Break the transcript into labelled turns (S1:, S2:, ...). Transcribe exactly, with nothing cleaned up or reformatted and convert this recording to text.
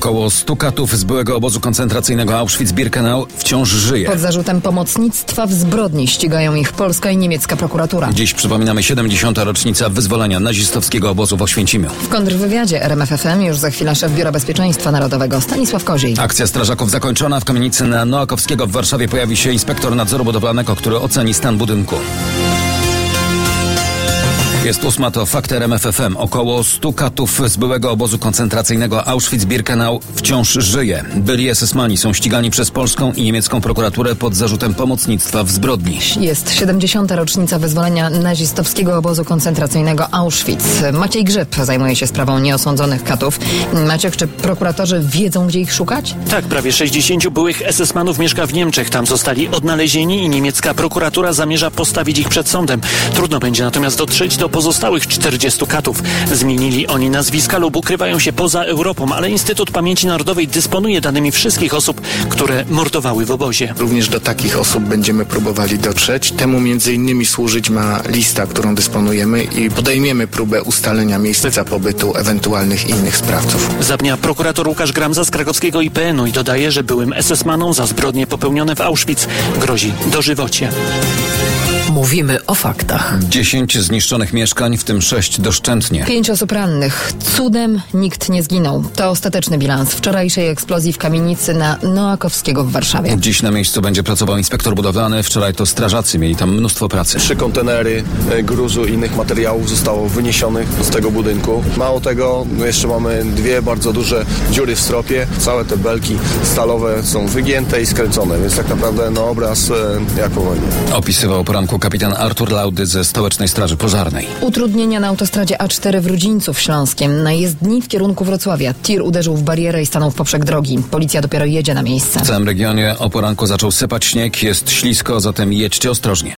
S1: Około stu katów z byłego obozu koncentracyjnego Auschwitz-Birkenau wciąż żyje.
S2: Pod zarzutem pomocnictwa w zbrodni ścigają ich polska i niemiecka prokuratura.
S1: Dziś przypominamy siedemdziesiąta rocznica wyzwolenia nazistowskiego obozu w Oświęcimiu.
S2: W kontrwywiadzie R M F F M już za chwilę szef Biura Bezpieczeństwa Narodowego Stanisław Koziej.
S1: Akcja strażaków zakończona. W kamienicy na Noakowskiego w Warszawie pojawi się inspektor nadzoru budowlanego, który oceni stan budynku. Jest ósma, to fakt R M F F M. Około stu katów z byłego obozu koncentracyjnego Auschwitz-Birkenau wciąż żyje. Byli esesmani są ścigani przez polską i niemiecką prokuraturę pod zarzutem pomocnictwa w zbrodni.
S2: Jest siedemdziesiąta rocznica wyzwolenia nazistowskiego obozu koncentracyjnego Auschwitz. Maciej Grzyb zajmuje się sprawą nieosądzonych katów. Maciek, czy prokuratorzy wiedzą, gdzie ich szukać?
S3: Tak, prawie sześćdziesięciu byłych esesmanów mieszka w Niemczech. Tam zostali odnalezieni i niemiecka prokuratura zamierza postawić ich przed sądem. Trudno będzie natomiast dotrzeć do pozostałych czterdziestu katów. Zmienili oni nazwiska lub ukrywają się poza Europą, ale Instytut Pamięci Narodowej dysponuje danymi wszystkich osób, które mordowały w obozie.
S4: Również do takich osób będziemy próbowali dotrzeć. Temu między innymi służyć ma lista, którą dysponujemy i podejmiemy próbę ustalenia miejsca pobytu ewentualnych innych sprawców.
S3: Zapewnia prokurator Łukasz Gramza z krakowskiego I P N-u i dodaje, że byłym esesmanom za zbrodnie popełnione w Auschwitz grozi dożywocie.
S5: Mówimy o faktach.
S1: Dziesięć zniszczonych mieszkań, w tym sześć doszczętnie.
S2: Pięć osób rannych. Cudem nikt nie zginął. To ostateczny bilans wczorajszej eksplozji w kamienicy na Noakowskiego w Warszawie.
S1: Dziś na miejscu będzie pracował inspektor budowlany. Wczoraj to strażacy mieli tam mnóstwo pracy.
S6: Trzy kontenery gruzu i innych materiałów zostało wyniesionych z tego budynku. Mało tego, jeszcze mamy dwie bardzo duże dziury w stropie. Całe te belki stalowe są wygięte i skręcone, więc tak naprawdę no, obraz e, jak po wojnie.
S1: Opisywał poranku kapitan Artur Laudy ze Stołecznej Straży Pożarnej.
S2: Utrudnienia na autostradzie A cztery w Rudzińcu w Śląskiem. Na jezdni w kierunku Wrocławia tir uderzył w barierę i stanął w poprzek drogi. Policja dopiero jedzie na miejsce.
S1: W całym regionie o poranku zaczął sypać śnieg, jest ślisko, zatem jedźcie ostrożnie.